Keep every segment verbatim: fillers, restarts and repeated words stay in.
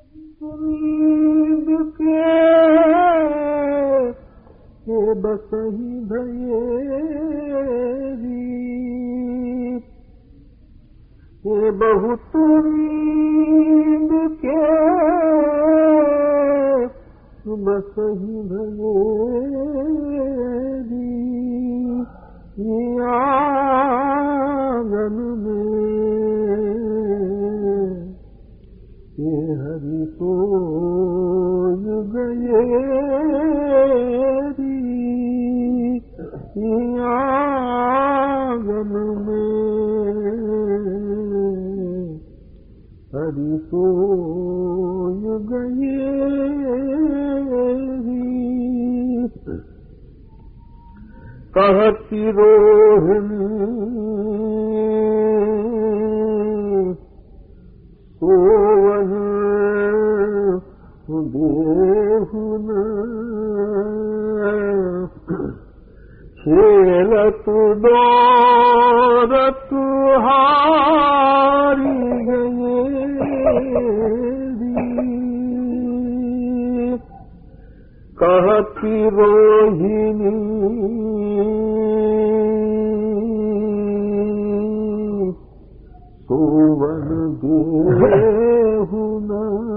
उम्मीद के के बसही भयेरी ये बहुत उम्मीद के बसही भयेरी ये आंगन में ये हरि सोय गए ये आंगन में हरि सोय गए कहती रोहिणी सोवन देहुन खेलतु दौरतु हारी गयेरी कहती रोहिणी सोवन देहुन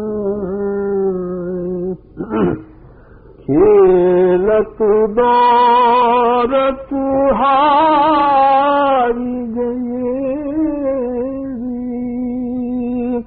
खेलतु दौरतु हारी गयेरी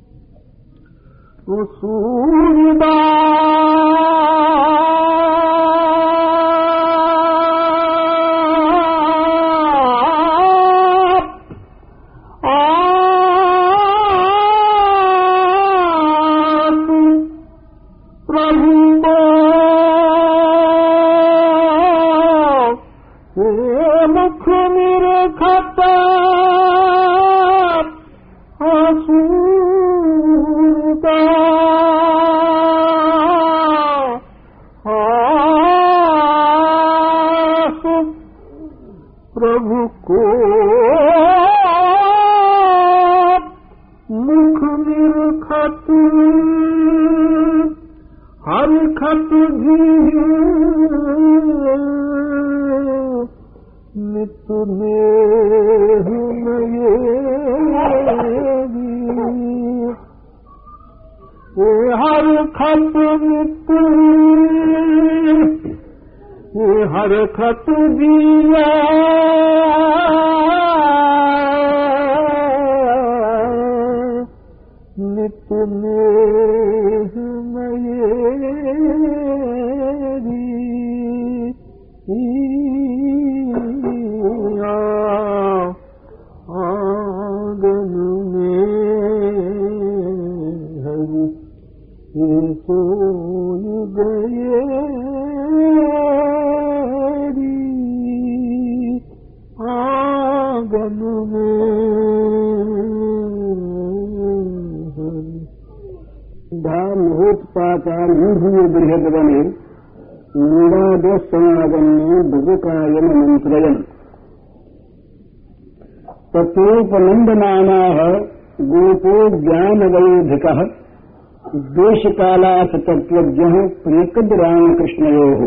प्रभु को मुख निरखत हर खत भी नित नेह नयेरी हर खत नित हर खत दिया नित नेह नयेरी आंगन में हरि सोय गए आंगन में धामोत्पातारूढ़ बृहद्वने लीलादसमागम्य भुजकायन मंत्रयन् ततोपनन्दनानाः गोपो ज्ञानवयोधिकः देशकालात् तत्त्वज्ञः प्रियकद्रामकृष्णयोः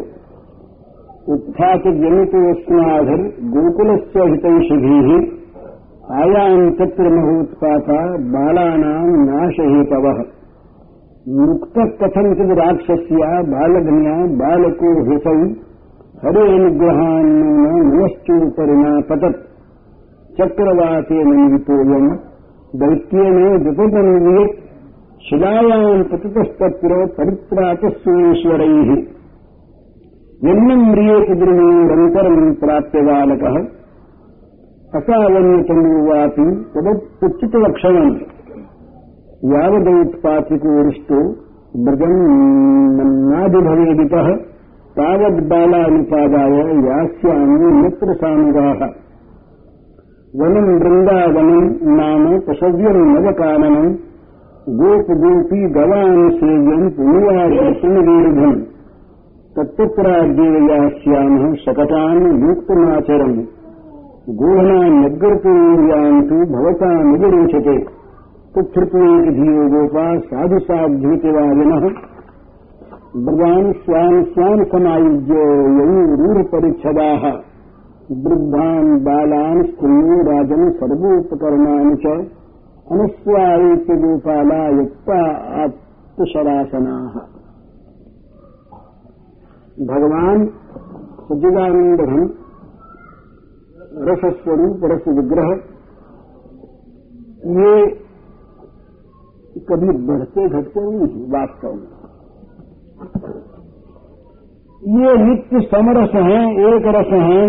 उत्थातजनितोऽस्माभिर् गोकुलस्य हितैषिभिः आयान् तत्र महोत्पाता बालानाम् नाशहेतवः मुक्तः कथञ्चित् राक्षस्या बालघ्न्या बालको हितौ हरेऽनुग्रहान्नून नमश्चोपरिणा पतत् चक्रवातेन निवितोऽयम् दैत्येन जतुतन्वियत् शिलायाम् पतितस्तत्र परित्रातः सुरेश्वरैः यन्नं म्रियेत द्रुमेरन्तरम् प्राप्य बालकः असावन्यतनुवापि तदुच्चितलक्षणम् यावदुत्पातिकोरिष्टो मृगन्नादिभवेदितः तावद्बालानुपादाय यास्यामि नत्र सानुगाः वनम् वृन्दावनम् नाम पशव्यम् नवकाननम् गोपगोपी गवान् सेव्यम् पुण्यवार्षणवीरुधम् तत्पुत्राद्येव यास्यामः शकटान् युक्तमाचरम् गोहनान्यग्रतुर्यान्तु भवतामिव रोचते पुत्रत्वेक धीरो गोपा साधु साध्युतिवादिनः ब्रजान् स्वान् स्वान् समायुज्य ययूरूढ परिच्छदाः वृद्धान् बालान् स्त्रियो राजन् सर्वोपकरणानि च अनुस्वायित्य गोपाला युक्ता आत्मशरासनाः। भगवान सच्चिदानंद घन रसस्वरूप रस विग्रह ये कभी बढ़ते घटते नहीं वास्तव में। ये नित्य समरस हैं, एक रस हैं,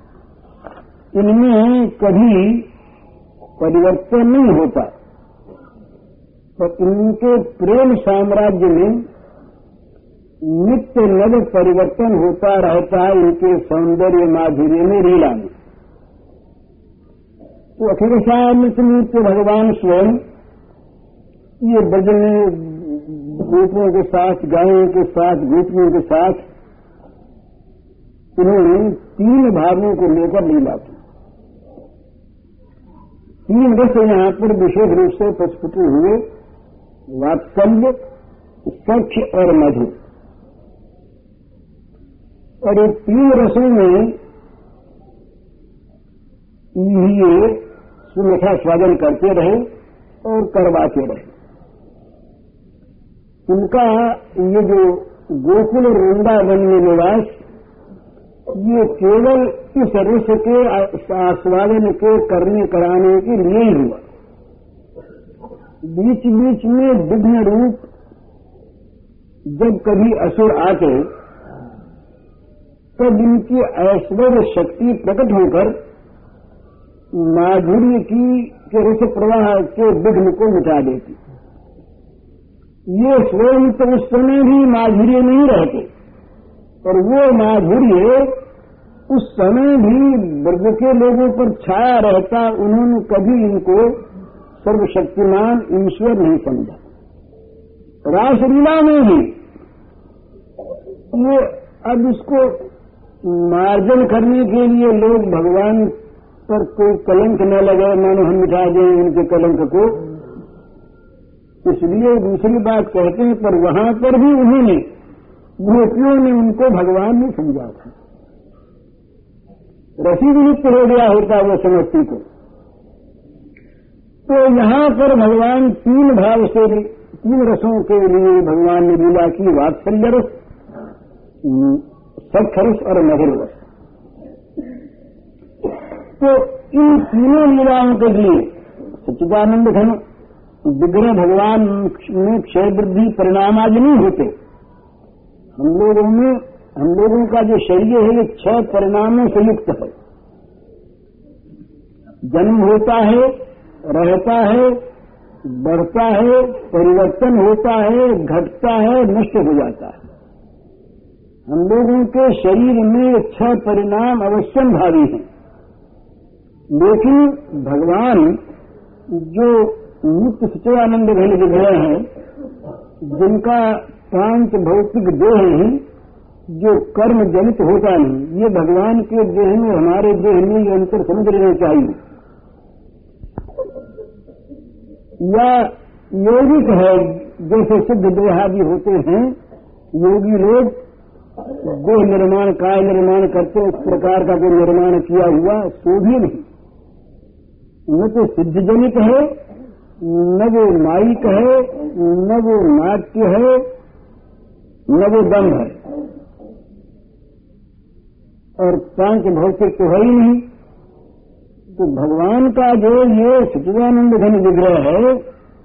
इनमें कभी परिवर्तन नहीं होता। पर इनके प्रेम साम्राज्य में नित्य नव परिवर्तन होता रहता है, इनके सौंदर्य माधुर्य में लीला में। तो अखिलेशामृत नित्य भगवान स्वयं ये ब्रज में गोपियों के साथ, गायों के साथ, गोपियों के साथ उन्होंने तीन भावों को लेकर लीला की। तीन रस यहां पर विशेष रूप से प्रस्फुट हुए, वात्सल्य, सख्य और मधुर। और ये तीन रसों में ये सुलखा स्वादन करते रहे और करवाते रहे। उनका ये जो गोकुल वृंदावन में निवास, ये केवल इस रस के आस्वादन के करने कराने के लिए ही हुआ। बीच बीच में विघ्न रूप जब कभी असुर आते तब इनकी ऐश्वर्य शक्ति प्रकट होकर माधुर्य की के रस प्रवाह के विघ्न को मिटा देती। ये स्वयं तो उस समय भी माधुर्य नहीं रहते, पर वो माधुर्य उस समय भी ब्रज के लोगों पर छाया रहता। उन्होंने कभी इनको सर्वशक्तिमान ईश्वर नहीं समझा। रासलीला में भी ये अब इसको मार्जन करने के लिए लोग भगवान पर कोई कलंक न लगे, मानो हम मिटा दें इनके कलंक को, इसलिए दूसरी बात कहते हैं। पर वहां पर भी उन्होंने, गोपियों ने उनको भगवान नहीं समझा था। रसी विलुप्त हो गया होता वो समझती को। तो यहां पर भगवान तीन भाव से, तीन रसों के लिए भगवान ने लीला की। वात्सल्य रस, सख्य रस और मधुर रस। तो इन तीनों लीलाओं के लिए सच्चिदानंद घन विग्रह भगवान में क्षय वृद्धि परिणाम आज नहीं होते। हम लोगों में, हम लोगों का जो शरीर है ये छह परिणामों से युक्त है। जन्म होता है, रहता है, बढ़ता है, परिवर्तन होता है, घटता है, नष्ट हो जाता है। हम लोगों के शरीर में छह परिणाम अवश्य भावी हैं, लेकिन भगवान जो नित्य सच्चिदानंद घन विग्रह हैं, जिनका पांच भौतिक देह हैं, जो कर्म जनित होता नहीं, ये भगवान के देह में, हमारे देह में ये अंतर समझ लेना चाहिए। या योगिक है, जैसे सिद्ध देहादि होते हैं, योगी लोग देह निर्माण, काय निर्माण करते, इस प्रकार का कोई निर्माण किया हुआ सो भी नहीं। न तो सिद्धजनित है, न वो माइक है, न वो नाट्य है, न वो दम है, और पांच भौतिक तो है ही नहीं। तो भगवान का जो ये सच्चिदानंद घन विग्रह है,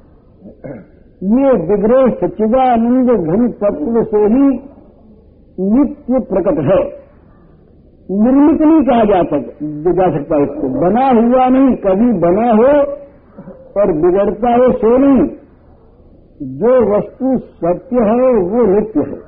ये विग्रह सच्चिदानंद घन तत्व से ही नित्य प्रकट है। निर्मित नहीं कहा जा सकता जा सकता इसको, बना हुआ नहीं। कभी बना हो और बिगड़ता हो सो नहीं। जो वस्तु सत्य है वो नित्य है।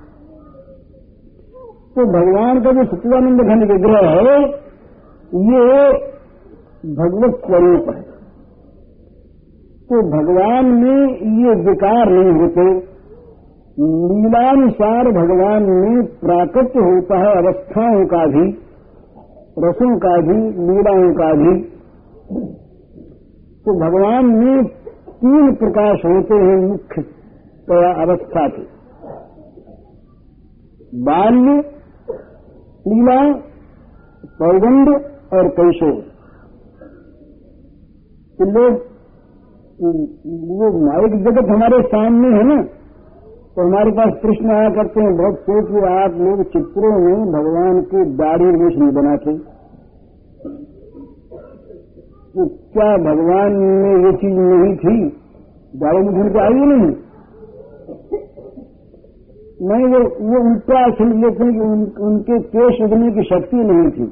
तो भगवान का जो सच्चिदानंद घन विग्रह है ये भगवत स्वरूप है। तो भगवान में ये विकार नहीं होते। लीलानुसार भगवान में प्राकट्य होता है अवस्थाओं का भी, रसों का भी, लीलाओं का भी। तो भगवान में तीन प्रकाश होते हैं मुख्य अवस्था के, बाल्य लीला, पौगंड और कैशोर। तो लोग वो माइक जगत हमारे सामने है ना, तो हमारे पास प्रश्न आया करते हैं बहुत से कि आप लोग चित्रों में भगवान की दाढ़ी मूछ नहीं बनाते, तो क्या भगवान में ये चीज नहीं थी? दाढ़ी मूछ उनके आई नहीं नहीं वो वो उल्टा समझ लेते हैं कि उन, उनके केश उगने की शक्ति नहीं थी।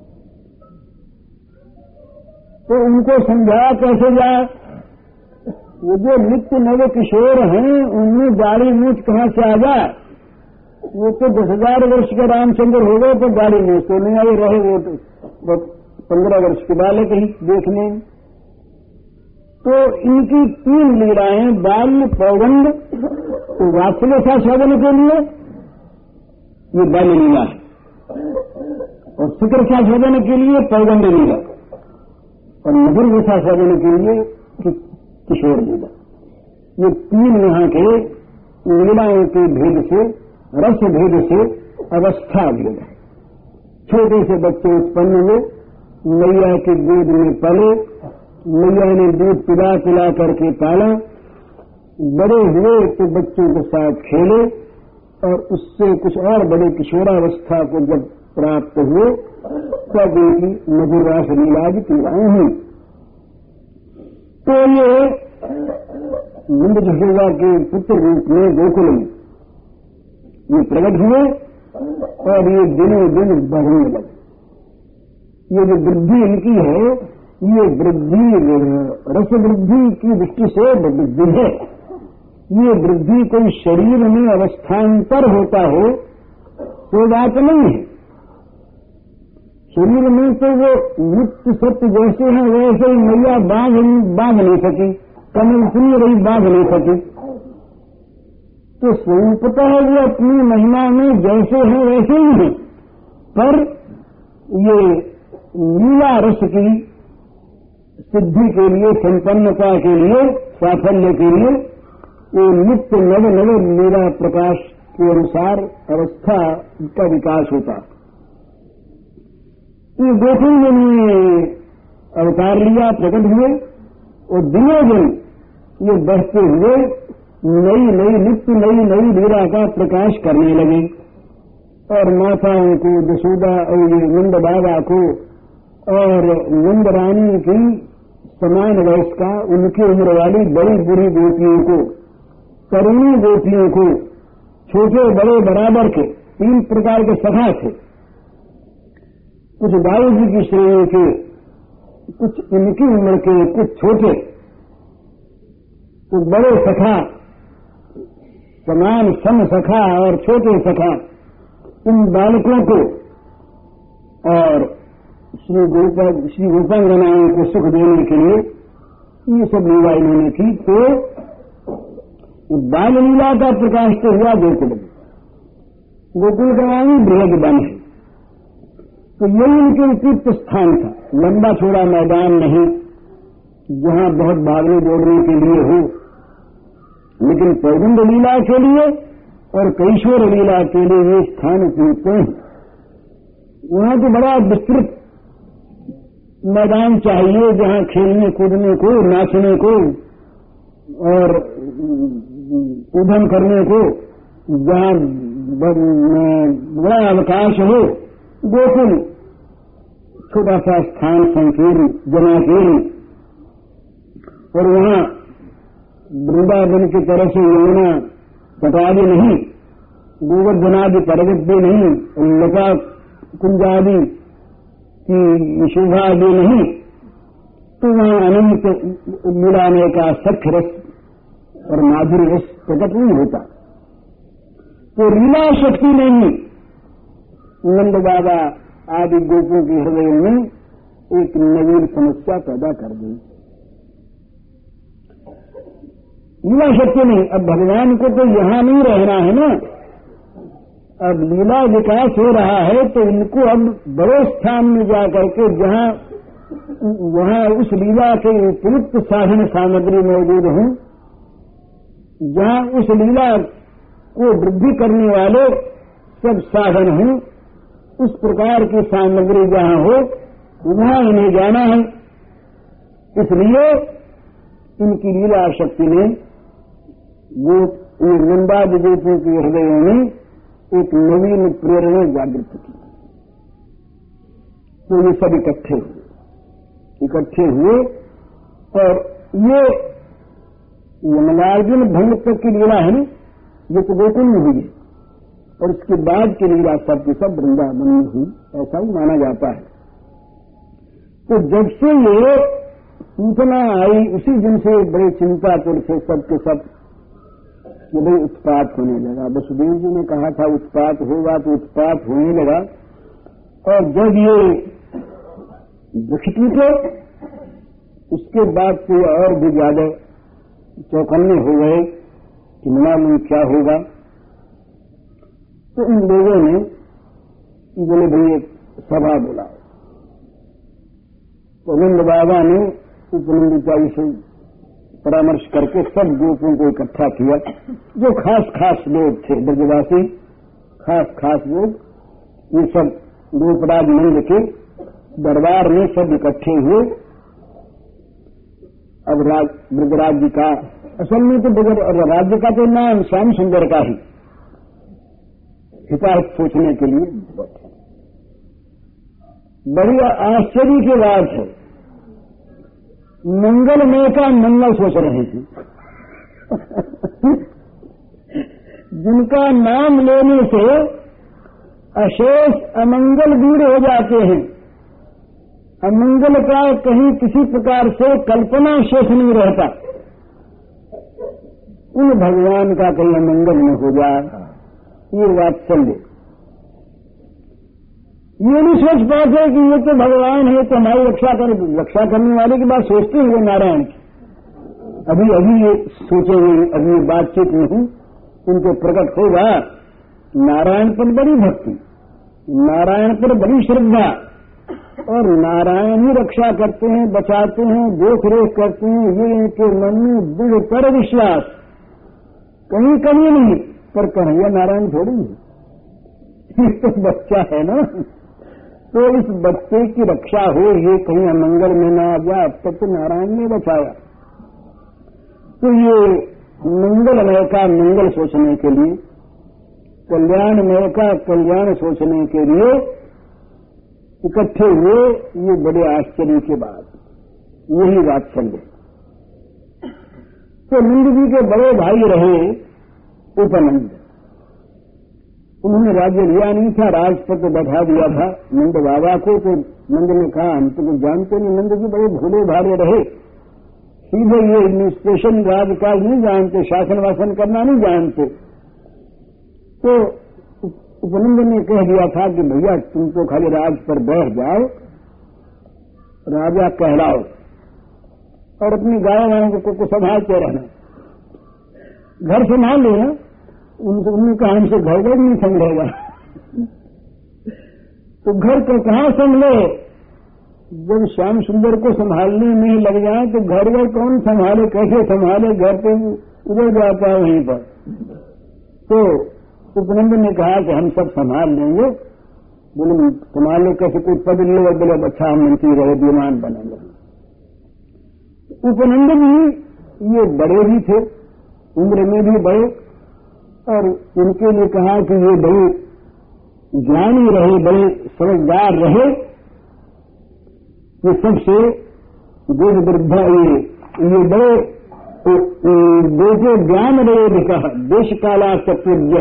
तो उनको समझाया कैसे जाए? वो जो नित्य नव किशोर हैं उनमें दाढ़ी मूछ कहां से आ जाए? वो तो दस हजार वर्ष के रामचंद्र हो गए तो दाढ़ी मूछ तो नहीं आई, रहे वो तो पंद्रह वर्ष के बालक ही देखने। तो इनकी तीन लीलाएं, बाल्य, पौगंड, तो वात्सल्य सा साधन के लिए ये बाल्य लीला है, और शिखर सा साधन के लिए पौगंड लीला, और मधुर व्यथा साधन के लिए किशोर लीला। ये तीन यहाँ के लीलाओं के भेद से, रस भेद से अवस्था भेद है। छोटे से बच्चे उत्पन्न हुए, मैया के दूध में पले, मैया ने दूध पिला पिला करके पाला, बड़े हुए तो बच्चों के साथ खेले, और उससे कुछ और बड़े किशोरावस्था को जब प्राप्त हुए तब उनकी मधुर रास लीला की लीलाएं हुई। तो ये नंद जसोदा के पुत्र रूप में गोकुल में ये प्रकट हुए, और ये दिनों दिन बढ़ने लगे। ये जो वृद्धि इनकी है, ये वृद्धि रस वृद्धि की दृष्टि से वृद्धि है। ये वृद्धि कोई शरीर में अवस्थान्तर होता हो तो बात नहीं है। शरीर में तो वो नित्य सत्य जैसे हैं वैसे ही मैया बांध बांध नहीं सकी, कमल सुनी रही बांध नहीं सकी। तो स्वरूपतः वो अपनी महिमा में जैसे हैं वैसे ही हैं, पर ये लीला रस की सिद्धि के लिए, संपन्नता के लिए, साफल्य के लिए ये नित्य नव नव लीला प्रकाश के अनुसार अवस्था का विकास होता। ये गोकुल में अवतार लिया, प्रकट हुए, और दिनों दिन ये बढ़ते हुए नई नई नित्य नई नई लीला का प्रकाश करने लगे। और माताओं को, जसोदा और नंद बाबा को और नंद रानी की समान वयस का, उनकी उम्र वाली बड़ी बुरी गोपियों को, तरुणी गोपियों को, छोटे बड़े बराबर के तीन प्रकार के सखा थे। कुछ दाऊ जी की श्रेणी के, कुछ इनकी उम्र के, कुछ छोटे, कुछ बड़े सखा, समान सम सखा और छोटे सखा, इन बालकों को और श्री गोपा श्री गोपांगनाओं को सुख देने के लिए ये सब लीला इन्होंने की। तो बाल लीला का प्रकाश तो हुआ गोकुल में। गोकुल का नाम ही बृहद वन है, तो यही उनके उपयुक्त स्थान था। लंबा छोड़ा मैदान नहीं जहां बहुत भागने दौड़ने के लिए हो, लेकिन पौगंड लीला के लिए और कैशोर लीला के लिए ये स्थान उपयुक्त हैं। वहां तो बड़ा विस्तृत मैदान चाहिए जहां खेलने कूदने को, नाचने को और उधम करने को, जहां बड़ा अवकाश हो। गोकुल छोटा सा स्थान, संकीर्ण, जनाकीर्ण, और वहां वृंदावन की तरह से यमुना तटा भी नहीं, गोवर्धनादि पर्वत भी नहीं, लता कुंजादि की शोभा भी नहीं, तो वहां अनंत मिलाने का सख्य रस और माधुर्य रस प्रकट नहीं होता। तो लीला शक्ति नहीं नंद बाबा आदि गोपों के हृदय में एक नवीन समस्या पैदा कर दी। लीला शक्ति नहीं, अब भगवान को तो यहां नहीं रहना है ना, अब लीला विकास हो रहा है, तो इनको अब बड़े स्थान में जाकर के जहां वहां उस लीला के उपयुक्त साधन सामग्री मौजूद हों, जहां उस लीला को वृद्धि करने वाले सब साधन हों, उस प्रकार की सामग्री जहां हो वहां इन्हें जाना है। इसलिए इनकी लीला शक्ति ने वो वृंदावन गोपियों के हृदयों में एक नवीन प्रेरणा जागृत की। तो ये सब इकट्ठे हुए इकट्ठे हुए और ये यमनार्जुन भंग तक की लीला है ना, ये तो गोकुल में हुई है, और उसके बाद की लीला सब की सब वृंदावन में हुई, ऐसा ही माना जाता है। तो जब से ये सूचना आई उसी दिन से बड़े चिंतातुर थे सबके सब कि भाई उत्पात होने लगा। वसुदेव जी ने कहा था उत्पात होगा, तो उत्पात होने लगा। और जब ये दुखित थे उसके बाद से और भी ज्यादा चौकन्ने हो गए कि मालूम क्या होगा। तो इन लोगों ने बोले भाई एक सभा बुलाओ। तो नंद बाबा ने उपनंदिता जी से परामर्श करके सब गोपों को इकट्ठा किया, जो खास खास लोग थे ब्रजवासी, खास खास लोग, ये सब गोपराज नंद के दरबार में सब इकट्ठे हुए। अब ब्रजराज जी का असल में तो ब्रज राज्य का तो नाम श्याम सुंदर का ही हिताहित सोचने के लिए बैठे। बड़ी आश्चर्य की बात है, मंगलमय का मंगल सोच रहे थे। जिनका नाम लेने से अशेष अमंगल दूर हो जाते हैं, अमंगल का कहीं किसी प्रकार से कल्पना शेष नहीं रहता, उन भगवान का कहीं अमंगल न हो जाए, ये वात्सल्य। ये नहीं सोच पाते कि ये तो भगवान है तो हमारी रक्षा कर रक्षा करने वाले की बात सोचते हैं वो नारायण की। अभी अभी ये सोचेंगे, अभी ये बातचीत नहीं, उनको प्रकट होगा नारायण पर बड़ी भक्ति, नारायण पर बड़ी श्रद्धा, और नारायण ही रक्षा करते हैं, बचाते हैं, देख रेख करते हैं, ये इनके मन में दृढ़तर विश्वास, कहीं कमी नहीं। पर कन्हैया नारायण थोड़ी है, तो बच्चा है ना, तो इस बच्चे की रक्षा हो, ये कहीं अमंगल में ना आ जाए, अब तक तो नारायण ने बचाया। तो ये मंगलमय का मंगल सोचने के लिए, कल्याणमय का कल्याण सोचने के लिए इकट्ठे हुए, ये बड़े आश्चर्य की बात, यही वात्सल्य। तो नंद जी के बड़े भाई रहे उपनंद, उन्होंने राज्य लिया नहीं था, राजपद बैठा दिया था नंद बाबा को। तो नंद ने कहा हम तो कुछ जानते नहीं, नंद जी बड़े भोले भाले रहे, सीधे ये एडमिनिस्ट्रेशन राजकाज नहीं जानते, शासन वासन करना नहीं जानते। तो उपनंद ने कह दिया था कि भैया तुम तो खाली राज पर बैठ जाओ, राजा कहलाओ, और अपनी गाय वालों को, को संभालते रहना, घर संभाल लेना। उन्होंने कहा हमसे घर घर नहीं संभलेगा। तो घर को कहां संभले, जब श्याम सुंदर को संभालने में लग जाए तो घर घर कौन संभाले, कैसे संभाले, घर पे उधर जाता है वहीं पर। तो उपनंद ने कहा कि हम सब संभाल लेंगे। बोले संभाल लो कैसे, कोई पद लो, बोले अच्छा हम मंत्री रहे, विमान बनेंगे। उपनंद भी ये बड़े भी थे, उम्र में भी बड़े, और उनके लिए कहा कि ये बड़े ज्ञानी रहे, बड़े समझदार रहे, ये सबसे देश वृद्धा, ये ये बड़े देशे ज्ञान रहे भी कहा, देश काला सत्य,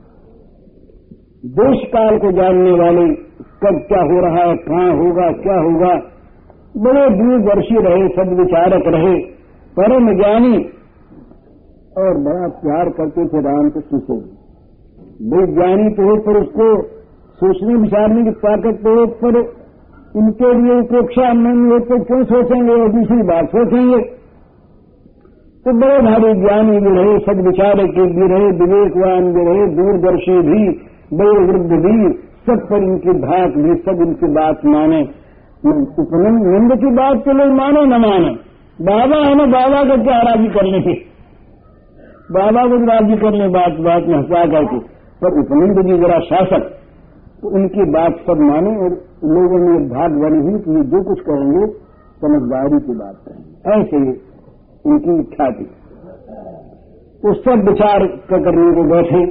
देश काल को जानने वाले, कब क्या हो रहा है, कहाँ होगा, क्या होगा, बड़े दूरदर्शी रहे, सद्विचारक रहे, परम ज्ञानी, और बड़ा प्यार करते थे रामकृष्ण से। विज्ञानी तो हो पर उसको सोचने विचारने की ताकत तो हो, पर इनके लिए उपेक्षा नहीं हो तो क्यों सोचेंगे, और दूसरी बात सोचेंगे। तो बड़े भारी ज्ञानी भी रहे, सद्विचारक भी रहे, विवेकवान भी रहे, दूरदर्शी भी, बड़े वृद्ध भी, सब पर इनकी धाक भी, सब इनकी बात माने। उपनंद नंद की बात तो लोग माने न माने, बाबा है ना, बाबा को क्या राजी कर लेंगे, बाबा को राजी कर ले बात बात में हंसा करके। पर उपनंद जी जरा शासक, तो उनकी बात सब माने और लोगों में भाग बनी हुई कि ये जो कुछ करेंगे समझदारी की बात करेंगे, ऐसे उनकी इच्छा थी। तो सब विचार करने को बैठे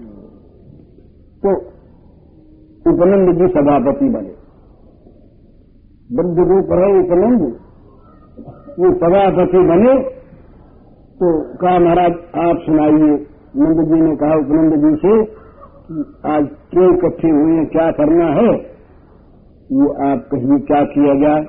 तो उपनंद जी सभापति बने। बुद्ध रूप है उपनंद, ये सभापति बने तो कहा महाराज आप सुनाइए। नंद जी ने कहा उपनंद जी से कि आज क्यों इकट्ठे हुए हैं, क्या करना है, ये आप कहिए क्या किया जाए।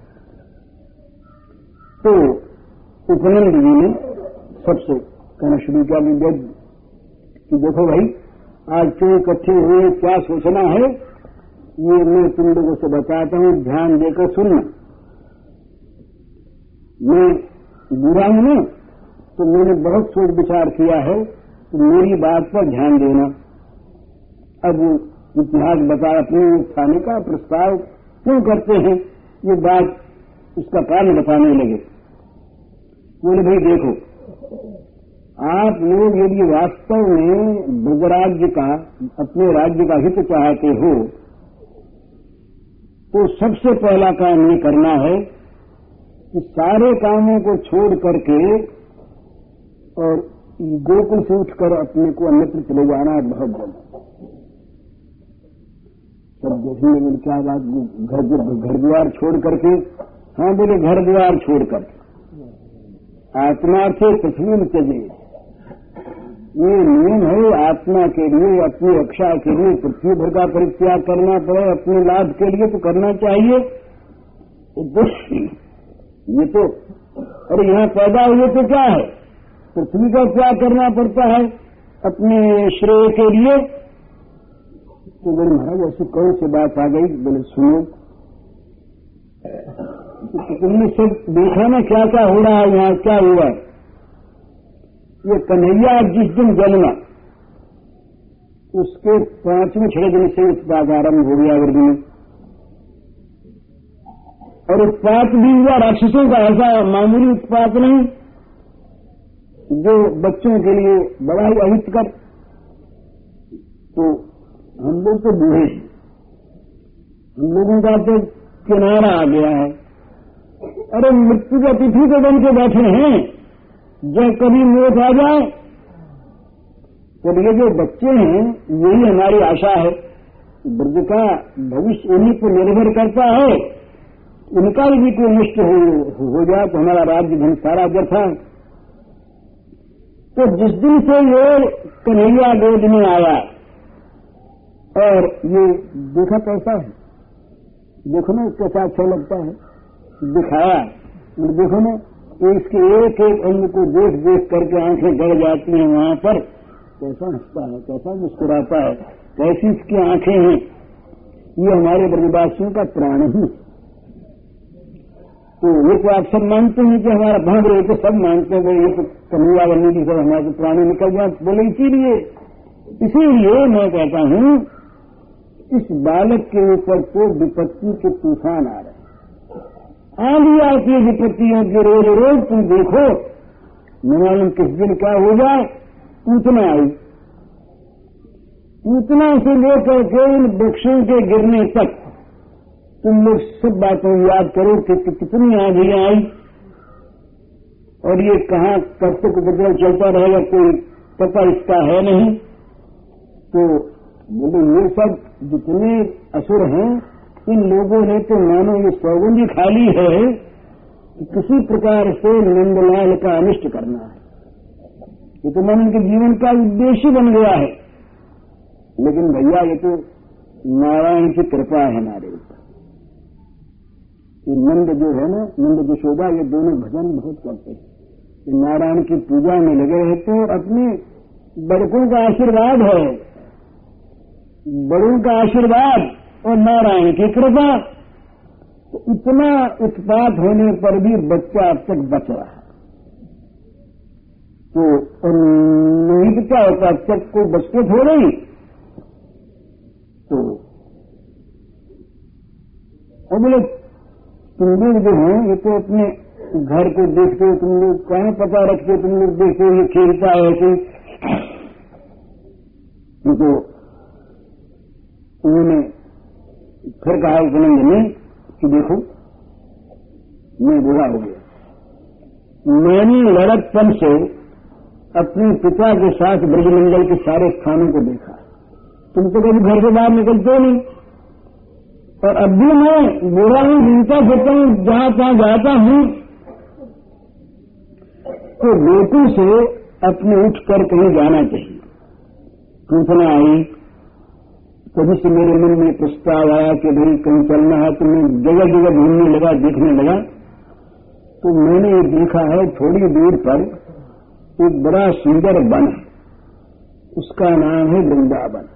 तो उपनंद जी ने सबसे कहना शुरू किया कि देखो भाई आज क्यों इकट्ठे हुए, क्या सोचना है, ये मैं तुम लोगों से बताता हूं, ध्यान देकर सुनना। मैं बुरा हूं ना, तो मैंने बहुत सोच विचार किया है, तो मेरी बात पर ध्यान देना। अब इतिहास बता अपने खाने का प्रस्ताव क्यों करते हैं, ये बात उसका कारण बताने लगे। बोले भाई देखो, आप लोग यदि वास्तव में ब्रजराज्य का, अपने राज्य का हित चाहते हो, तो सबसे पहला काम ये करना है कि सारे कामों को छोड़ करके और गोकुल से उठकर अपने को अन्यत्र चले जाना है बहुत जल्द। सब देखने लगे क्या बात, घर घर द्वार छोड़ करके, हाँ बोले घर द्वार छोड़ करके आत्मा से पृथ्वी में चले। ये नियम है आत्मा के लिए, अपनी रक्षा के लिए पृथ्वी भर का परित्याग करना पड़े, अपने लाभ के लिए तो करना चाहिए। ये तो अरे यहाँ पैदा हुए तो क्या है, पृथ्वी का क्या करना पड़ता है अपने श्रेय के लिए। तो बोले महाराज ऐसी कौन सी बात आ गई। बोले सुनो, तो तुमने सब देखा ना क्या क्या हो रहा है यहाँ, क्या हुआ। ये कन्हैया जिस दिन जन्मा उसके पांचवें छह दिन से उत्पात आरंभ हो गया वर्ग में, और उत्पात भी हुआ राक्षसों का, ऐसा मामूली उत्पात नहीं जो बच्चों के लिए बड़ा ही अहितकर। तो हम लोग तो बूढ़े हैं, हम लोगों का तो किनारा आ गया है। अरे मृत्यु की तिथि को बन के बैठे हैं, जब कभी मौत आ जाए तो ये जो बच्चे हैं यही हमारी आशा है। ब्रज का भविष्य उन्हीं पर निर्भर करता है, उनका भी कोई नष्ट हो, हो जाए तो हमारा राज्य धन सारा व्यर्थ है। तो जिस दिन से ये कन्हैया गोद में आया और ये देखा कैसा है, देखो ना कैसा अच्छा लगता है, दिखाया देखो ना, इसके एक एक अंग को देख देख करके आंखें गड़ जाती हैं। वहां पर कैसा हंसता है, कैसा मुस्कुराता है, कैसी इसकी आंखें हैं। ये हमारे ब्रजवासियों का प्राण ही। तो ये तो आप सब मानते हैं कि हमारा भाग रहे, तो सब मानते हैं ये तो कन्हैया बनने की सब हमारे प्राणी निकल जाए। बोले इसीलिए इसीलिए मैं कहता हूं इस बालक के ऊपर तो विपत्ति के तूफान आ रहे हैं, आंधी आती है विपत्तियों की रोज रोज। तुम देखो न मालूम किस दिन क्या हो जाए। पूतना आई, पूतना से लेकर के इन वृक्षों के गिरने तक तुम लोग सब बातों याद करो कि कितनी आंधियां आई और ये कहाँ कब तक बदल चलता रहेगा कोई पता इसका है नहीं। तो बोले ये सब जितने असुर हैं इन लोगों ने तो मानो ये सौगंधी खाली है कि किसी प्रकार से नंदलाल का अनिष्ट करना है। ये तो मन के जीवन का उद्देश्य बन गया है। लेकिन भैया ये तो नारायण की कृपा है हमारे ऊपर। ये नंद जो है ना, नंद यशोदा, ये दोनों भजन बहुत करते हैं। नारायण की पूजा में लगे रहते हैं। अपने बड़कों का आशीर्वाद है, बड़ों का आशीर्वाद और नारायण की कृपा। तो इतना उत्पात होने पर भी बच्चा अब तक बच रहा है। तो नहीं तो क्या होता, अब तक कोई बचते थोड़े ही। तो और बोले तुम लोग जो हो ये तो अपने घर को देखते हो, तुम लोग कहाँ पता रखते हो, तुम लोग देखते हो ये खेलता है ऐसे। तो उन्होंने फिर कहा उपनंद ने कि देखो मैं बुरा हो गया, मैंने लड़कपन से अपने पिता के साथ ब्रजमंडल के सारे स्थानों को देखा, तुम तो कभी घर से बाहर निकलते नहीं, और अब भी मैं बुरा हूं, घूमता फिरता हूं, जहां तहां जाता हूं, तो गोकुल से अपने उठ कर कहीं जाना चाहिए। सूचना आई, कभी से मेरे मन में प्रस्ताव आया कि भाई कहीं चलना है, तो मैं जगह जगह घूमने लगा, देखने लगा, तो मैंने ये देखा है थोड़ी दूर पर एक बड़ा सुंदर वन है, उसका नाम है वृंदावन।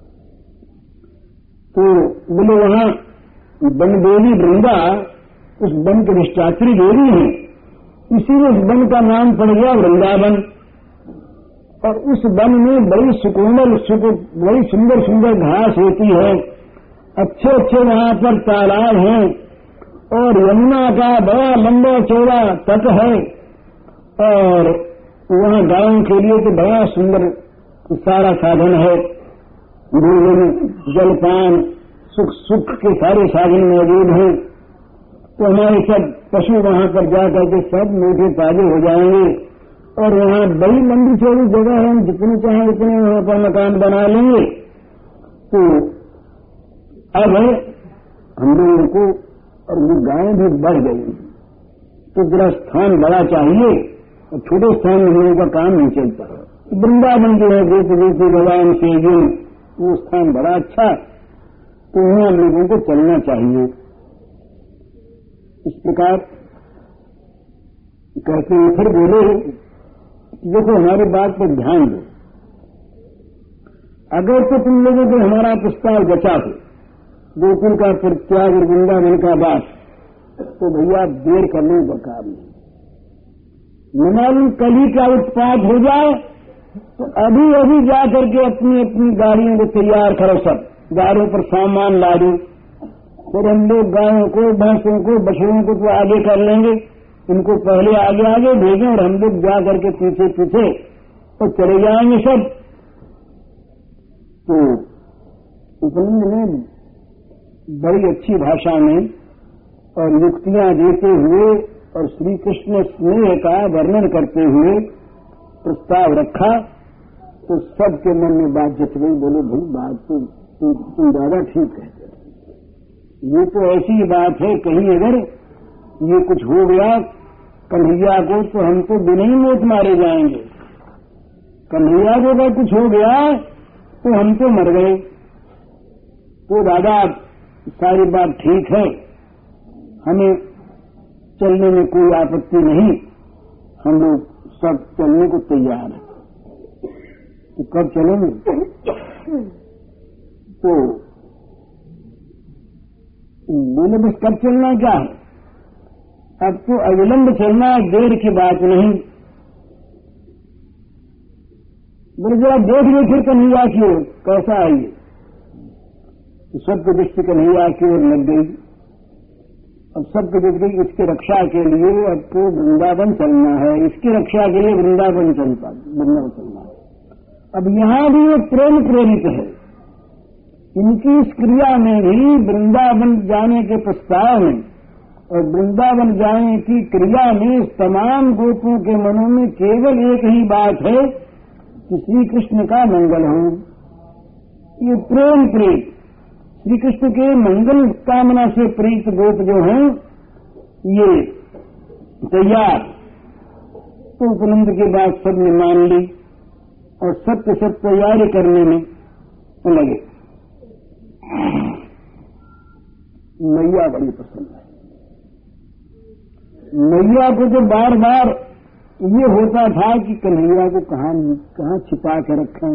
तो बोले वहां बनदेवी वृंदा उस वन के निष्ठात्री देवी है, इसीलिए उस वन का नाम पड़ गया वृंदावन। और उस वन में बड़ी सुकोमल बड़ी सुंदर सुंदर घास होती है, अच्छे अच्छे वहां पर तालाब हैं, और यमुना का बड़ा लंबा चौड़ा तट है, और वहां गायों के लिए तो बड़ा सुंदर सारा साधन है, भोजन जलपान सुख सुख के सारे साधन मौजूद हैं। तो हमारे सब पशु वहां पर जाकर के सब मोटे ताजे हो जाएंगे, और वहां बड़ी लंबी चौड़ी जगह है, हम जितने चाहें उतने वहां पर मकान बना लेंगे। तो अब हम लोगों को, और वो गायें भी बढ़ गई, तो जरा स्थान बड़ा चाहिए, और छोटे स्थान में हम लोगों का काम नहीं चलता। वृंदावन जो है गोप गोपी भगवान से जो वो स्थान बड़ा अच्छा, तो वहां हम लोगों को चलना चाहिए। इस प्रकार कहते हैं, फिर बोले देखो हमारी बात पर ध्यान दो, अगर तो तुम लोगों को हमारा प्रस्ताव जचा हो गोकुल का परित्याग और वृंदावन का वास, तो भैया देर करने बकार नहीं। न मालूम कल ही का उत्पात हो जाए, तो अभी अभी जा करके अपनी अपनी गाड़ियों को तैयार करो, सब गाड़ियों पर सामान ला दो, फिर हम लोग गायों को भैंसों को बछड़ों को तो आगे कर लेंगे, इनको पहले आगे आगे भेजें, और हम लोग जा करके पीछे पीछे तो चले जाएंगे सब। तो उपनंद ने बड़ी अच्छी भाषा में और युक्तियां देते हुए और श्री कृष्ण स्नेह का वर्णन करते हुए प्रस्ताव रखा, तो सबके मन में बात जच गई। बोले भाई बात तो तुम ज्यादा ठीक कहते हो, ये तो ऐसी बात है, कहीं अगर ये कुछ हो गया कन्हैया को तो हम तो बिना ही मौत मारे जाएंगे, कन्हैया को अगर कुछ हो गया तो हम तो मर गए। तो दादा सारी बात ठीक है, हमें चलने में कोई आपत्ति नहीं, हम लोग सब चलने को तैयार हैं। तो कब चलेंगे? तो बोले बस कब चलना क्या है, अब तो अविलंब चलना, देर की बात नहीं। बोले जरा देख लो फिर कन्हैया की ओर कैसा है ये। तो सबकी दृष्टि कन्हैया की ओर लग गई। अब सबकी देख गई इसकी रक्षा के लिए अब तो वृंदावन चलना है, इसकी रक्षा के लिए वृंदावन चलता वृंदावन चलना है। अब यहां भी ये प्रेम प्रेरित है, इनकी इस क्रिया में भी वृंदावन जाने के प्रस्ताव में और वृंदावन जाने की क्रिया में तमाम गोपों के मनों में केवल एक ही बात है कि श्री कृष्ण का मंगल हो। ये प्रेम प्रीत श्री कृष्ण के मंगल कामना से प्रीत गोप जो हैं ये तैयार। तो उपनंद की बात सबने मान ली और सब के सब तैयारी करने में लगे। मैया बड़ी पसंद है। मैया को तो बार बार ये होता था कि कन्हैया को कहां कहां छिपा के रखें,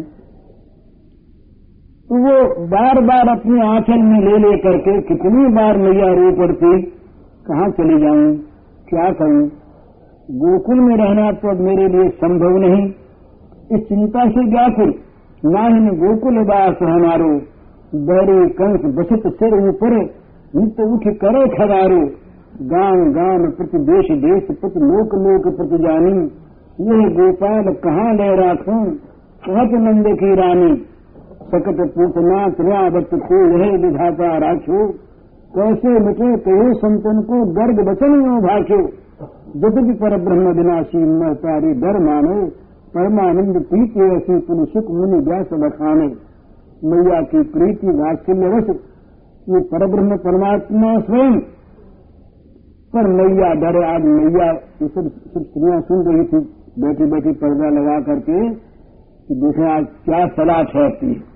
तो वो बार बार अपने आंचल में ले ले करके कितनी बार मैया रो पड़ती, कहां चली जाऊं, क्या करूं, गोकुल में रहना तो अब मेरे लिए संभव नहीं। इस चिंता से व्याकुल नाहिन गोकुल वास हमारो, बैरी कंस बसत सिर ऊपर नित्य उठ करे खदारो, गांव गांव प्रति देश देश प्रति लोक लोक प्रति जानी, यह गोपाल कहाँ ले राखूं कहत नंद की रानी, सकट पूतना त्रियावत को यह विधाता राखो, कैसे मिटे कहो संतन को गर्ग बचन यो भाषो, जगत पर ब्रह्म विनाशी न तारी डर मानो, परमानंद प्रीति ऐसी पुन सुख मुनि व्यास बखाने, मैया की प्रीति वात्सल्य रस ये परब्रह्म परमात्मा स्वयं, पर मैया डरे। आज मैया ये सब सब स्त्रियां सुन रही थी बैठी बैठी पर्दा लगा करके कि देखें आज क्या सलाह ठहरती है।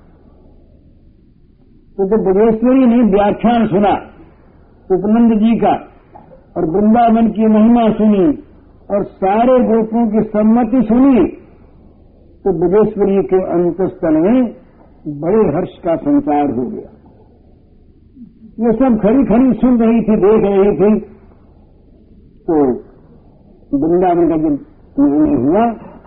तो जब बजेश्वरी ने व्याख्यान सुना उपनंद जी का और वृंदावन की महिमा सुनी और सारे गोपों की सम्मति सुनी, तो बजेश्वरी के अंतस्तल में बड़े हर्ष का संचार हो गया। ये सब खड़ी खड़ी सुन रही थी, देख रही थी। तो वृंदावन का जब निर्णय हुआ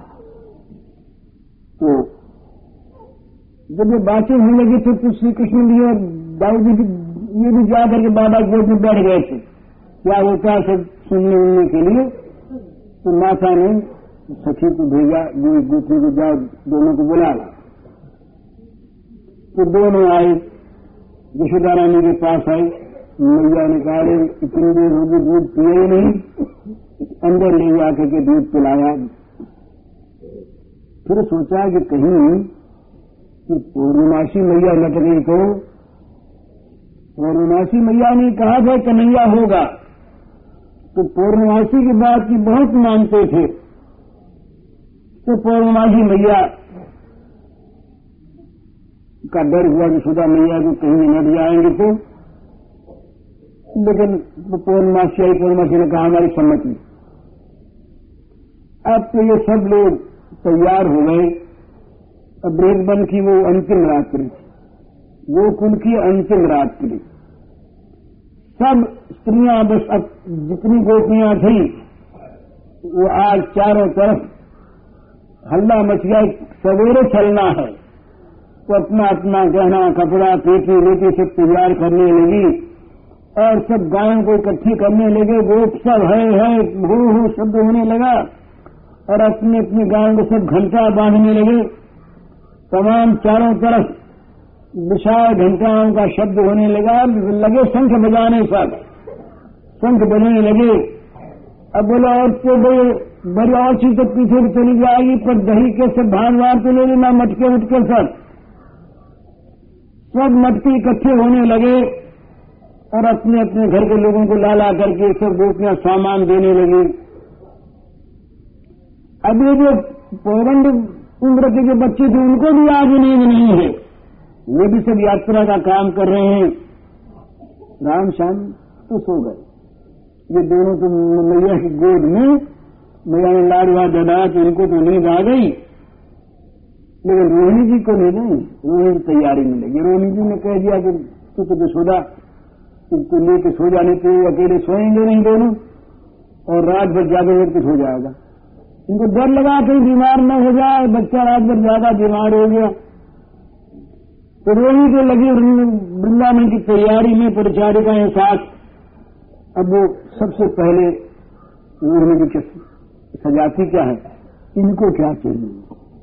तो जब ये बातें होने लगी तो, तो श्री कृष्ण भी और दाऊ जी ये भी जाकर के बाबा गोद में बैठ गए थे क्या होता है सब सुनने उनने के लिए। तो माता ने सखी को भेजा, जो दूसरे को जाओ दोनों को बुला ला। तो दोनों आए, यशोदा रानी के पास आई। मैया ने कहा इतनी देर होगी दूध पिए ही नहीं, अंदर ले जाकर के दूध पिलाया। फिर सोचा कि कहीं कि पूर्णमासी मैया लट गई तो पूर्णमासी मैया ने कहा था कन्हैया होगा, तो पूर्णमासी की बात की बहुत मानते थे। तो पूर्णमासी मैया का डर हुआ कि सुधा मैया को कहीं नट जाएंगे तो, लेकिन पूर्णमासी आई। पूर्णमासी ने कहा हमारी सम्मति। अब तो ये सब लोग तैयार हो गए। अब ब्रेकबंद की वो अंतिम रात्रि थी, वो कुल की अंतिम रात्रि। सब स्त्रियां बस अब जितनी गोपियां थी वो आज चारों तरफ हल्ला मच गया, सवेरे चलना है। तो अपना अपना गहना कपड़ा पेटी रोटी सब तैयार करने लगी और सब गायों को इकट्ठी करने लगे। गोप सब है है हो हो शब्द होने लगा और अपनी अपनी गायों को सब घंटा बांधने लगे। तमाम चारों तरफ विशाल घंटाओं का शब्द होने लगा। लगे शंख बजाने, सब शंख बजने लगे। अब बोला और तो बड़ी और चीज तो पीछे चली जाएगी, पर दही के सब भान वार तो ले लेना, मटके उटके सब सब मटके इकट्ठे होने लगे और अपने अपने घर के लोगों को ला ला करके सब गोपियां सामान देने लगी। अब ये जो पौगंड उम्र के जो बच्चे थे उनको भी आज नींद नहीं है, वो भी सब यात्रा का काम कर रहे हैं। राम श्याम तो सो गए, ये दोनों तो मैया की गोद में मैया ने लाडवा दबा तो इनको तो नींद आ गई, लेकिन रोहिणी जी को नहीं नहीं रोहिणी की तैयारी में लगी। रोहिणी जी ने कह दिया कि तू तो यशोदा तुमको लेके सो जाने के अकेले सोएंगे नहीं दोनों, और रात भर जागे करके सो जाएगा। इनको डर लगा कहीं बीमार न हो जाए, बच्चा रात भर ज्यादा बीमार हो गया। तो रोहिणी को लगी वृंदावन की तैयारी में परिचारिकाएं साथ। अब वो सबसे पहले रोहिणी की सजाती क्या है, इनको क्या चाहिए,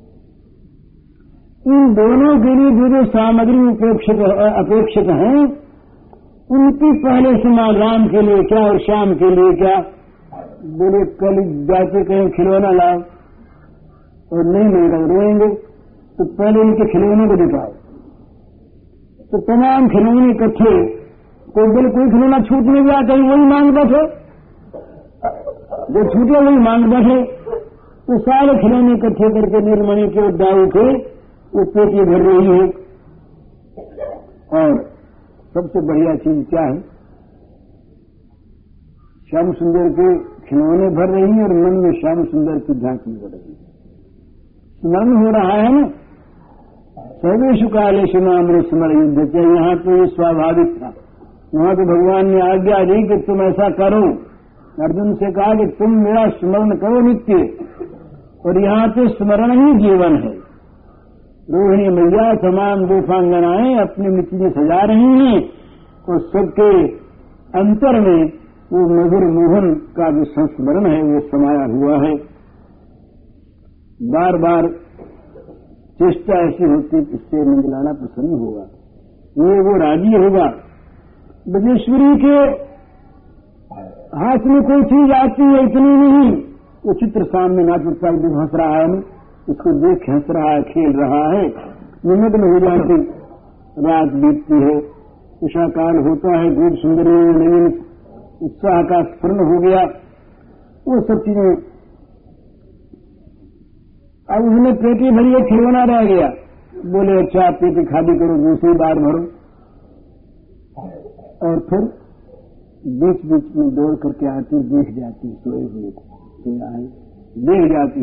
इन दोनों के लिए जो जो सामग्री अपेक्षित अपेक्षित हैं उनकी पहले समाधान के लिए क्या और शाम के लिए क्या। बोले कल जाके कहीं खिलौना लाओ, और नहीं मिलेगा रोएंगे, तो पहले इनके खिलौने को दिखाओ। तो तमाम खिलौने इकट्ठे, कोई बोले कोई खिलौना छूटने गया कहीं वही मांग बैठे, जो छूटे वही मांग बैठे। तो सारे खिलौने इकट्ठे करके निर्मणि के दाऊ के वो पेटी भर रही है। और सबसे बढ़िया चीज क्या है, श्याम सुंदर के खिलौने भर रही है और मन में श्याम सुंदर की झांकी हो रही है, स्मरण हो रहा है ना। सर्वेशु कालेषु नाम स्मर युद्ध के, यहाँ तो ये स्वाभाविक था। वहां तो भगवान ने आज्ञा दी कि तुम ऐसा करो। अर्जुन से कहा कि तुम मेरा स्मरण करो नित्य, और यहाँ तो स्मरण ही जीवन है। रोहिणी मैया तमाम गोपांगनाएं अपनी मिट्टी में सजा रही हैं और सबके अंतर में वो मधुर मोहन का जो संस्मरण है वो समाया हुआ है। बार बार चेष्टा ऐसी होती कि इससे मंगलाना प्रसन्न होगा, ये वो राजी होगा। ब्रजेश्वरी के हाथ में कोई चीज आती है इतनी नहीं, वो चित्र सामने नाच उठता है, हंस रहा है, इसको देख हंस रहा है, खेल रहा है, निमग्न हो जाती। रात बीतती है, उषा काल होता है, गोप सुंदरियों में नवीन उत्साह का स्फुरण हो गया, वो सब चीजें। अब उसने पेटी भरी है, खिलौना रह गया। बोले अच्छा आप पेटी खाली करो, दूसरी बार भरो। और फिर बीच बीच में दौड़ करके आती, देख जाती सोए हुए को, सोया है, देख जाती,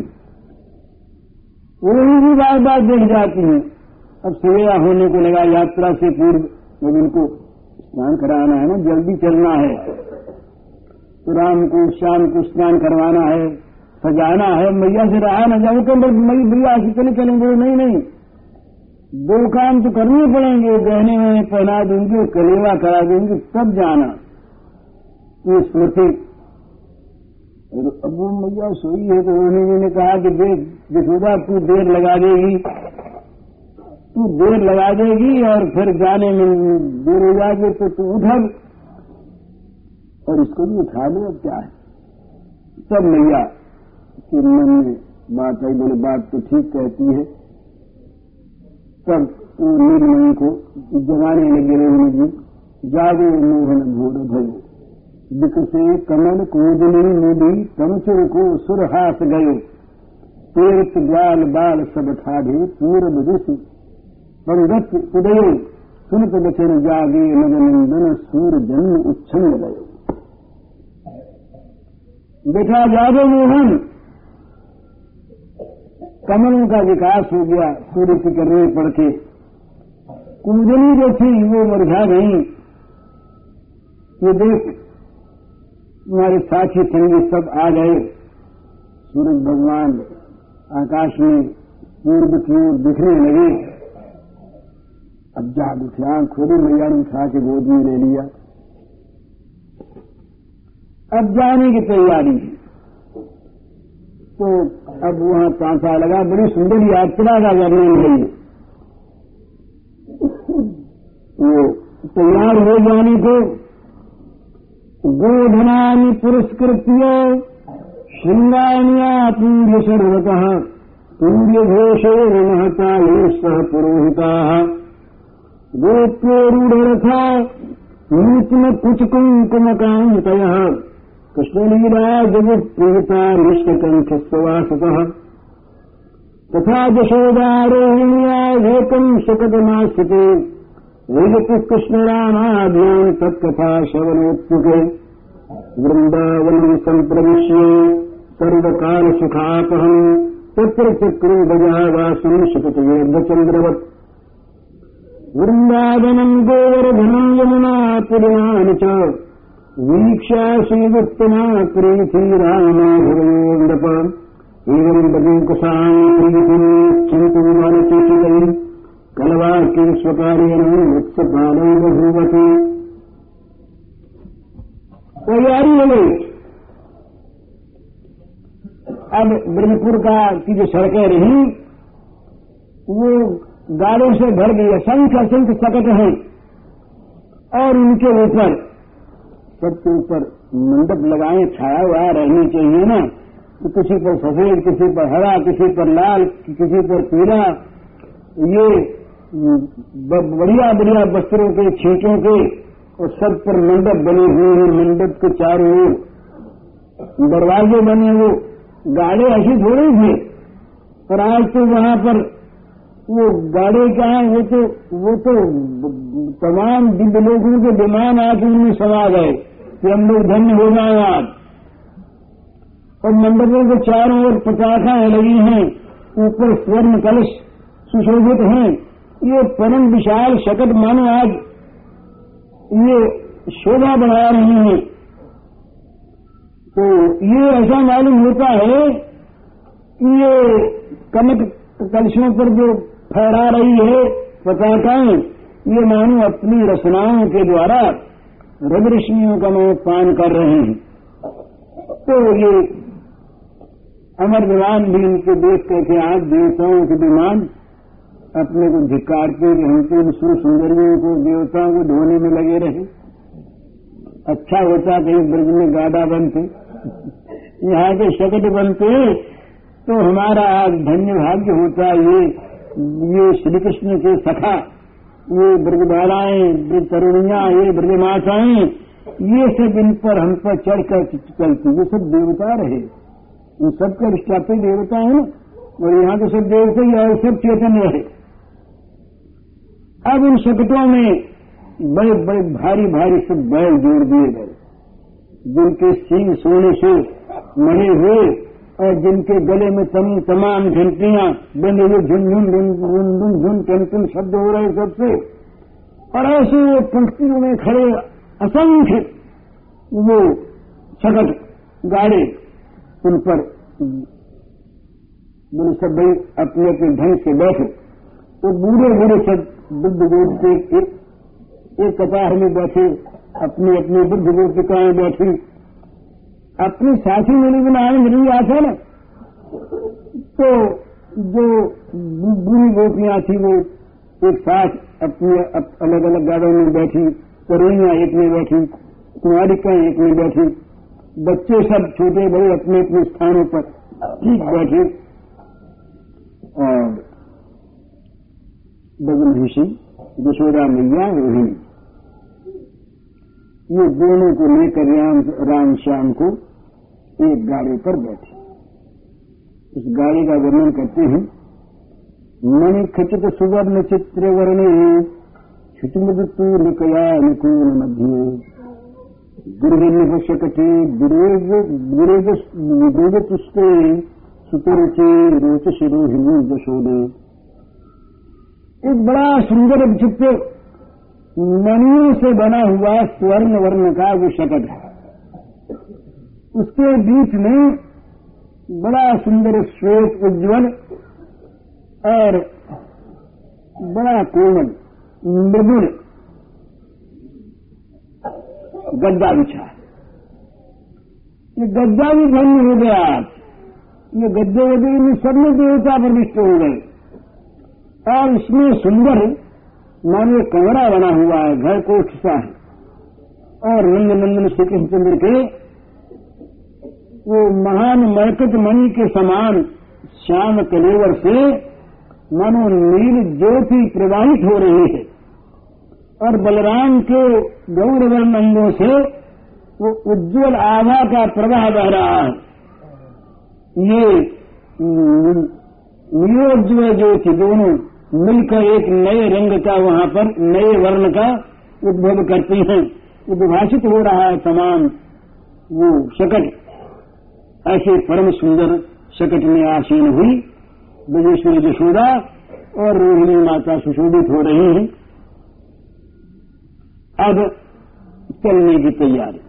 वही भी बार बार देख जाती है। अब सवेरा होने को लगा, यात्रा से पूर्व जब इनको स्नान कराना है ना, जल्दी चलना है, तो राम को शाम को स्नान करवाना है, सजाना है। मैया से रहा न जाऊं तो मई भैया से चले चलेंगे, नहीं नहीं, दो काम तो करने पड़ेंगे, गहने में पहना दूंगी, कलेवा करा दूंगी, तब जाना। ये स्मृति। अब वो मैया सोई है तो उन्होंने ने कहा कि देख यशोदा तू देर लगा देगी, तू देर लगा देगी और फिर जाने में देर हो जाएगी, तो तू उठा और इसको भी उठा दे। अब क्या है, सब मैया के मन में बात आई, बोले बात तो ठीक कहती है। तब निर्मयी को जगाने लगे रोहिणी जी, जागो मोहन भोर भयो, विकसे कमल कूदनी मूडी, तमचुर को सुरहास गयो, तीर्थ ग्वाल बाल सब ठाढ़े, पूर्व दिश पंगत उदयो, सुनत बचन जागे नगनंदन, सूर जन्म उच्छन गयो। बेटा जागो मोहन, कमलों का विकास हो गया, सूर्य की किरणें पड़ के। कुंजनी जो थी वो मुरझा गई। ये देख तुम्हारे साथी संगी सब आ गए। सूरज भगवान आकाश में पूर्व की ओर दिखने लगे। अब जाग उठे, आंख खोली, मैया ने उठा के गोद में ले लिया। अब जाने की तैयारी, तो अब वहां तांता लगा। बड़ी सुंदर यात्रा का वर्णन है। वो तैयार हो जाने को, गोधनानि पुरस्कृत्य श्रृंगान्या पूर्य सर्वतः, पूर्य घोषे महताये सह पुरोहिता, गोप्योरूढ़रथा नूतन कुच कुंकुम कांतयः, कृष्णलीला जगत प्रियता निष्कंठ सवासतः, तथा यशोदारोहिण्या एकम् शकटमास्थिते, वैजति कृष्णरामाभ्याम् तत्कथा श्रवणोत्सुके, वृन्दावनं सम्प्रविश्य सर्वकालसुखापहम्, तत्र चक्रे गजावासं शकटयोर्धचन्द्रवत्, वृन्दावनं गोवर्धनं यमुना पुराणि च, वीक्षा श्रीवुत्तमा प्रीति रामाधवयोन्दप, एवं बदीकुशाम् प्रीतिम् चिन्तु मानचिषितैः, कलवाक्यं स्वकार्येण वत्सपालै बभूवति। तैयारी हो गई। अब ब्रह्मपुर का की जो सड़कें रही वो गाड़ों से भर गई, असंख्य असंख्य सकट हैं, और उनके ऊपर सबके ऊपर मंडप लगाए, छाया हुआ रहनी चाहिए ना। तो किसी पर सफेद, किसी पर हरा, किसी पर लाल, किसी पर पीला, ये बढ़िया बढ़िया वस्त्रों के, छींटों के, और सब पर मंडप बने हुए हैं। मंडप के चारों ओर दरवाजे बने, वो गाड़े ऐसी थोड़ी थे, पर आज तो वहां पर वो गाड़े क्या है, वो तो वो तो तमाम दिव्य लोगों के विमान आके उनमें समा गए कि हम लोग धन्य हो जाए आज। और मंडपों के चारों ओर पताकाएं लगी हैं, ऊपर स्वर्ण कलश सुशोभित हैं। ये परम विशाल शकट मानो आज ये शोभा बढ़ा रही है। तो ये ऐसा मालूम होता है कि ये कनक कलशों पर जो फहरा रही है पताकाएं, ये मानो अपनी रचनाओं के द्वारा रवि रश्मियों का मैं पान कर रहे हैं। तो ये अमर विमान भी इनको देख करके आज देवताओं के विमान अपने को धिक्कारते रहते, सुर सुंदरियों को देवताओं को ढोने में लगे रहे। अच्छा होता कहीं ब्रज में गाड़ा बनते, यहाँ के शकट बनते तो हमारा आज धन्य भाग्य होता। ये ये श्री कृष्ण के सखा, ये ब्रजबालाएं, ब्रज तरुणियां, ये ब्रजमाताएं, ये सब इन पर हम पर चढ़कर चलती, ये सब देवता रहे, इन सबका रिष्टापी देवता है ना। और यहाँ के सब देवता ही और सब चेतन रहे। अब उन शकटों में बड़े बड़े भारी भारी सब बैल जोड़ दिए गए, जिनके सींग सोने से मणे हुए और जिनके गले में तम, तमाम घंटियां बंद हुए, झुनझुन झुन झुन टन टन शब्द हो रहे सबसे। और ऐसे वो पंक्तियों में खड़े असंख्य वो शकट गाड़े, उन पर बोले सब भाई अपने अपने ढंग से बैठे। वो बूढ़े बूढ़े सब बुद्ध गोद के एक, एक कतार में बैठे, अपनी अपनी बुद्ध गोपिकाएं बैठी, अपनी साथी मिली बिना आनंद नहीं आता ना। तो जो बुरी गोपियां थी वो एक साथ अपनी अप, अलग अलग गाड़ों में बैठी, तरुणियां एक में बैठी, कुमारिकाएं एक में बैठी, बच्चे सब छोटे बड़े अपने अपने स्थानों पर ठीक बैठे। और ब्रजमहिषी, यशोदा मैया, रोहिणी, ये दोनों को लेकर राम राम श्याम को एक गाड़ी पर बैठे। इस गाड़ी का वर्णन करते हैं। मणि खचित सुवर्ण चित्र वर्णे क्षुतिमृत्यु निकया अनुकूल मध्य दुर्गन्य शकटे दुर्ग पुष्पे सुतरुचे रोच शिरोहिणी जशोदे। एक बड़ा सुंदर विचित्र मणियों से बना हुआ स्वर्ण वर्ण का वो शकट है। उसके बीच में बड़ा सुंदर श्वेत उज्ज्वल और बड़ा कोमल मृदुल गद्दा बिछा। ये गद्दा भी धन्य हो गया। ये गद्दे वद्दे में सब में देवता प्रविष्ट हो गए। और इसमें सुंदर मानो कमरा बना हुआ है, घर कोठ सा है। और नंद नंदन श्री कृष्णचंद्र के वो महान मरकत मणि के समान श्याम कलेवर से मानो नील ज्योति प्रवाहित हो रही है। और बलराम के गौर वर्ण अंगों से वो उज्ज्वल आभा का प्रवाह बह रहा है। ये नीलोज्ज्वल ज्योति दोनों मिलकर एक नए रंग का वहां पर नए वर्ण का उद्भव करती हैं। वो विभाषित हो रहा है तमाम वो शकट। ऐसे परम सुंदर शकट में आसीन हुई ब्रजेश्वरी यशोदा और रोहिणी माता सुशोभित हो रही हैं। अब चलने की तैयारी।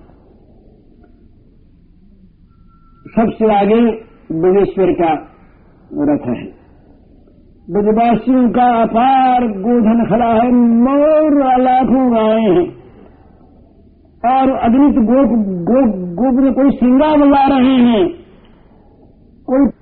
सबसे आगे ब्रजेश्वर का रथ है। ब्रजवासियों का अपार गोधन खड़ा है, मोर लाखों गाय हैं। और अग्नित गोप गोप गोप में कोई सिंगा बजा रहे हैं, कोई